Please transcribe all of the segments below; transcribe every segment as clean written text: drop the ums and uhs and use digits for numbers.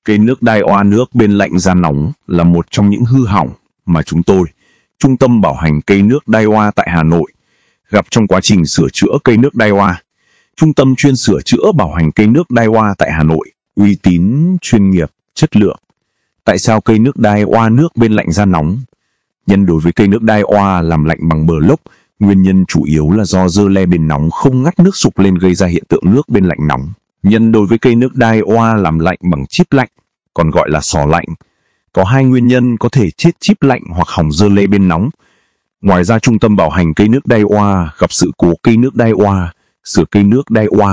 Cây nước Daiwa nước bên lạnh ra nóng là một trong những hư hỏng mà chúng tôi, Trung tâm Bảo hành cây nước Daiwa tại Hà Nội, gặp trong quá trình sửa chữa cây nước Daiwa. Trung tâm chuyên sửa chữa bảo hành cây nước Daiwa tại Hà Nội, uy tín, chuyên nghiệp, chất lượng. Tại sao cây nước Daiwa nước bên lạnh ra nóng? Nhân đối với cây nước Daiwa làm lạnh bằng bờ lốc, nguyên nhân chủ yếu là do dơ le bên nóng không ngắt nước sục lên gây ra hiện tượng nước bên lạnh nóng. Nhân đối với cây nước Daiwa làm lạnh bằng chip lạnh, còn gọi là xò lạnh. Có hai nguyên nhân có thể chết chip lạnh hoặc hỏng dơ le bên nóng. Ngoài ra, Trung tâm Bảo hành cây nước Daiwa gặp sự cố cây nước Daiwa, sửa cây nước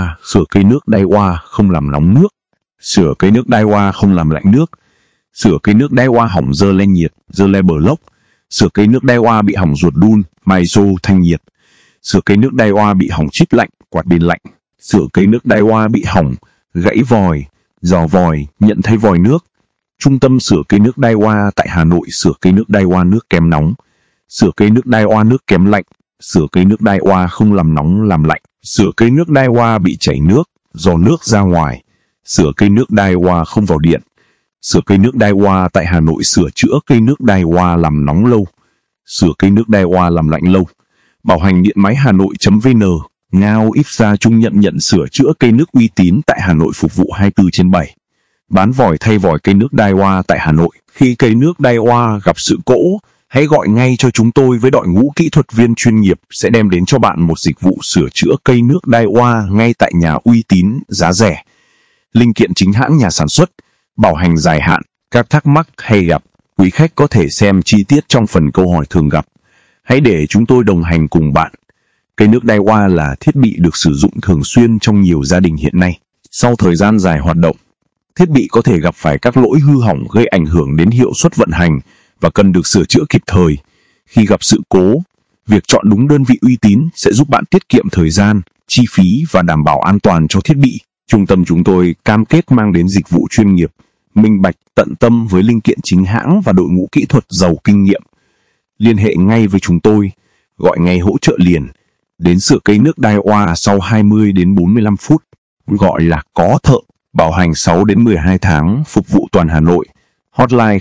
Daiwa không làm nóng nước, sửa cây nước Daiwa không làm lạnh nước, sửa cây nước Daiwa hỏng dơ le nhiệt, dơ le bờ lốc, sửa cây nước Daiwa bị hỏng ruột đun, maiso thanh nhiệt, sửa cây nước Daiwa bị hỏng chip lạnh, quạt bên lạnh, sửa cây nước Daiwa bị hỏng, gãy vòi, giò vòi, nhận thay vòi nước. Trung tâm sửa cây nước Daiwa tại Hà Nội sửa cây nước Daiwa nước kém nóng, sửa cây nước Daiwa nước kém lạnh, sửa cây nước Daiwa không làm nóng làm lạnh, sửa cây nước Daiwa bị chảy nước, giò nước ra ngoài, sửa cây nước Daiwa không vào điện. Sửa cây nước Daiwa tại Hà Nội sửa chữa cây nước Daiwa làm nóng lâu, sửa cây nước Daiwa làm lạnh lâu. Bảo hành điện máy Hà Nội.vn, Ngao IPSA Trung nhận sửa chữa cây nước uy tín tại Hà Nội phục vụ 24/7. Bán vòi thay vòi cây nước Daiwa tại Hà Nội. Khi cây nước Daiwa gặp sự cố, hãy gọi ngay cho chúng tôi với đội ngũ kỹ thuật viên chuyên nghiệp sẽ đem đến cho bạn một dịch vụ sửa chữa cây nước Daiwa ngay tại nhà uy tín, giá rẻ. Linh kiện chính hãng nhà sản xuất, bảo hành dài hạn. Các thắc mắc hay gặp, quý khách có thể xem chi tiết trong phần câu hỏi thường gặp. Hãy để chúng tôi đồng hành cùng bạn. Cây nước Daiwa là thiết bị được sử dụng thường xuyên trong nhiều gia đình hiện nay. Sau thời gian dài hoạt động, thiết bị có thể gặp phải các lỗi hư hỏng gây ảnh hưởng đến hiệu suất vận hành và cần được sửa chữa kịp thời. Khi gặp sự cố, việc chọn đúng đơn vị uy tín sẽ giúp bạn tiết kiệm thời gian, chi phí và đảm bảo an toàn cho thiết bị. Trung tâm chúng tôi cam kết mang đến dịch vụ chuyên nghiệp, minh bạch, tận tâm với linh kiện chính hãng và đội ngũ kỹ thuật giàu kinh nghiệm. Liên hệ ngay với chúng tôi, gọi ngay hỗ trợ liền, đến sửa cây nước Daiwa sau 20 đến 45 phút, gọi là có thợ, bảo hành 6 đến 12 tháng, phục vụ toàn Hà Nội. Hotline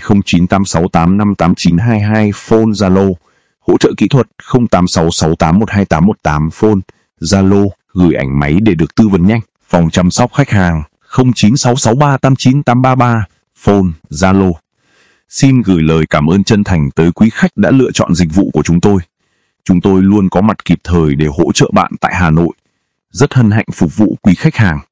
0986858922, phone Zalo, hỗ trợ kỹ thuật 0866812818, phone Zalo, gửi ảnh máy để được tư vấn nhanh. Phòng chăm sóc khách hàng 0966389833, phone Zalo. Xin gửi lời cảm ơn chân thành tới quý khách đã lựa chọn dịch vụ của chúng tôi. Chúng tôi luôn có mặt kịp thời để hỗ trợ bạn tại Hà Nội. Rất hân hạnh phục vụ quý khách hàng.